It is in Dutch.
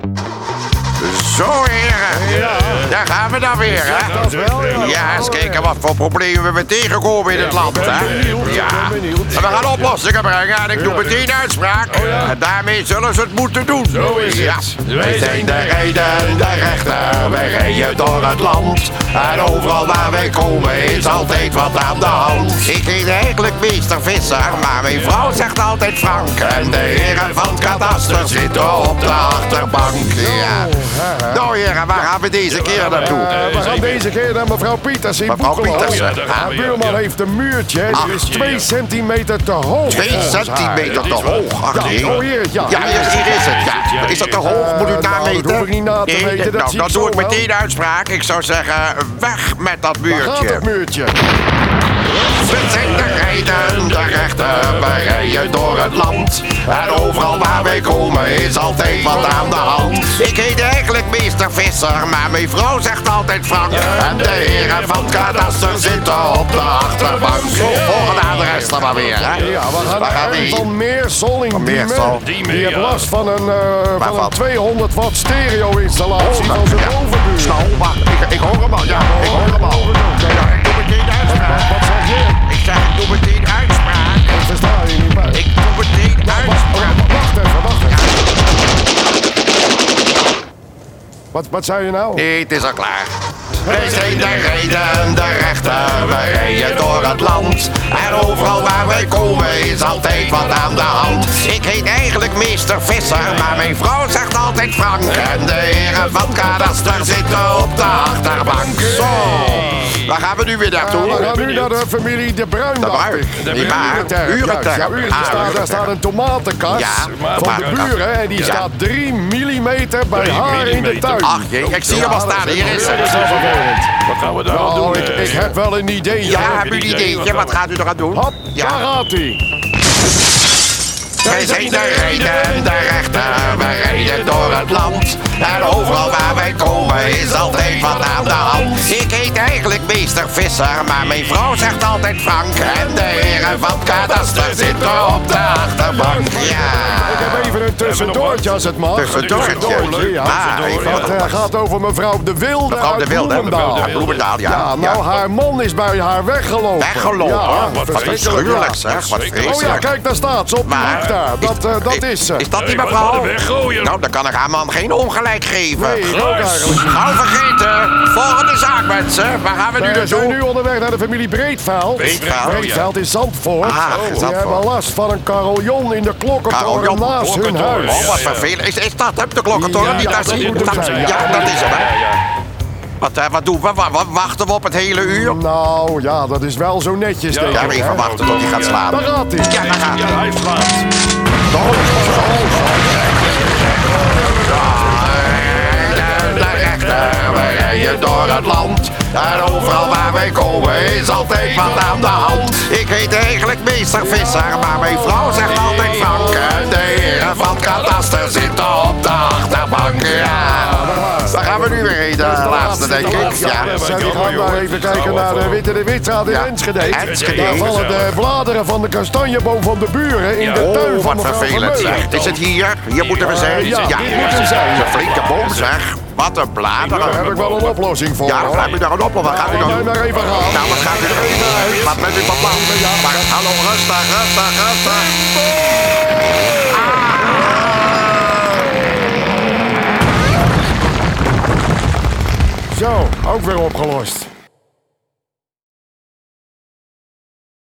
Zo, heren. Daar gaan we dan weer, hè? Dat wel, ja. Ja, eens kijken wat voor problemen we tegenkomen in het land, hè? Ja. En we gaan oplossingen brengen en ik doe meteen uitspraak. En daarmee zullen ze het moeten doen. Zo is het. Wij zijn de rijden, de rechter. Wij rijden door het land. En overal waar wij komen is altijd wat aan de hand. Ik heet eigenlijk meester Visser, maar mijn vrouw zegt altijd Frank. En de heren van het kadaster zitten op de achterbank. Ja. Nou heren, waar gaan we deze keer naartoe? We gaan deze keer naar mevrouw Pieters in Mevrouw Boekelo. Pieters. Haar buurman heeft een muurtje. Die is 2 centimeter te hoog. 2 centimeter te hoog. Ach nee. Ja, oh heer, ja. Ja, hier is het. Ja. Is dat te hoog? Moet u het nameten? Dat hoef ik niet na te meten. Dat zie dan ik doe zo ik wel. meteen uitspraak. Ik zou zeggen, weg met dat Daar gaat muurtje. het muurtje. We zijn de rijden, de rechter, wij rijden door het land. En overal waar wij komen is altijd wat aan de hand. Ik heet eigenlijk meester Visser, maar mijn vrouw zegt altijd Frank. En de heren van het kadaster zitten op de achterbank. Volgende adres dan maar weer, hè? Ja, we gaan Waar gaan naar we heen? van Meersel in Meersel. Diemen. Die heeft last van een 200 watt stereo-installatie van zijn Ja. bovenbuur. Snel, wacht, ik hoor hem al, ja, ik hoor hem al. Ja, ik doe meteen uitspraak. Wat zeg je? Ik zeg, ik doe meteen uitspraak. Ik versta je niet bij. Ik doe meteen uitspraak. Wacht even. Wat zei je nou? Nee, het is al klaar. Wij zijn de rijden, de rechter, wij rijden door het land. En overal waar wij komen is altijd wat aan de hand. Ik heet eigenlijk meester Visser, maar mijn vrouw zegt altijd Frank. En de heren van het kadaster zitten op de achterbank. Zo, waar gaan we nu weer naartoe? We gaan nu naar de familie De Bruin. De Bruin? Niet waar? Urenterp. Ja, daar staat een tomatenkast Ja, van de tomatenkast. buren. En die Ja. staat 3 millimeter bij haar in de tuin. Ach jee, ik zie hem al staan. Hier is Dat is wel het. vervelend. Wat gaan we daar aan Nou, doen? ik heb wel een idee. Ja, heb u een ideetje? Wat gaat u eraan doen? Hop, Ja. daar gaat hij. Wij zijn de rijden, de rechter, wij rijden door het land. En overal waar wij komen is altijd wat aan de hand. Ik heet eigenlijk meester Visser, maar mijn vrouw zegt altijd Frank. En de heren van het kadaster zitten op de achterbank. Ja. Ik heb even een tussendoortje als het mag. Tussendoortje? Ja. Even Het gaat over mevrouw De Wilde Mevrouw uit De Wilde, Bloemendaal. uit Bloemendaal, ja. Ja, nou, haar man is bij haar weggelopen. Weggelopen? Ja, Wat verschrikkelijk, verschrikkelijk ja. zeg, wat Oh ja, vreselijk. kijk, daar staat ze op de Maar- hoek daar. Dat is ze. Is dat die Hey, mevrouw? wat weggooien. Nou, dan kan ik haar man geen ongelijk geven. Nee, ik ook eigenlijk. Gauw vergeten. Volgende zaak, mensen. Waar gaan we nu We zijn nu naartoe? onderweg naar de familie Breedveld. Breedveld, Breedveld in Zandvoort. Ah, Die Zandvoort. hebben last van een carillon in de klokkentoren Carillon, naast hun klokkentoren, huis. Oh, wat Ja, ja. vervelend. Is dat hem, de klokkentoren Ja, die ja, daar dat zie? moet hem zijn, Ja, ja. dat is hem, hè? Wat doen we? Wachten we op het hele uur? Nou, ja, dat is wel zo netjes, denk ik. Ja, even hè? wachten tot hij gaat Daar slapen. gaat hij. Ja, daar gaat Ja, hij. hij slaapt. De rechter, wij rijden door het land. En overal waar wij komen is altijd wat aan de hand. Ik heet eigenlijk meester Visser, maar mijn vrouw zegt altijd Frank. En de heren van het kadaster zitten op de achterbank. Ja, daar gaan we nu weer heen, de laatste denk ik. Ja. Zo, die gaan maar even kijken naar de Witte de Witstraat in Ja. Enschede. Enschede. Daar vallen de bladeren van de kastanjeboom van de buren in de tuin Oh, van wat mevrouw vervelend Vermeulen. zeg. Is het hier? Hier moeten we zijn. Ja, dit moet hem zijn. Het is een flinke boom zeg. Wat een Daar heb bladeren. ik wel een oplossing voor. Ja, dan hoor. gaat u daar een op. Wat gaat u dan Nou, doen? maar even gaan. Nou, wat gaat u er even uit? Wat bent u van plan? Maar hallo, rustig, rustig, rustig. Zo, ook weer opgelost.